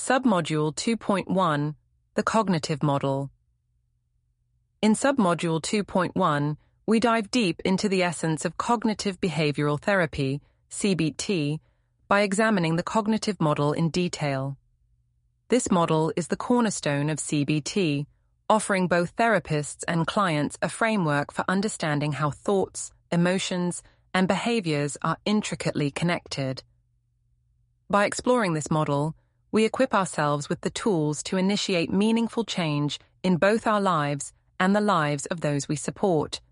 Submodule 2.1, the Cognitive Model. In Submodule 2.1, we dive deep into the essence of cognitive behavioral therapy, CBT, by examining the cognitive model in detail. This model is the cornerstone of CBT, offering both therapists and clients a framework for understanding how thoughts, emotions, and behaviors are intricately connected. By exploring this model, we equip ourselves with the tools to initiate meaningful change in both our lives and the lives of those we support.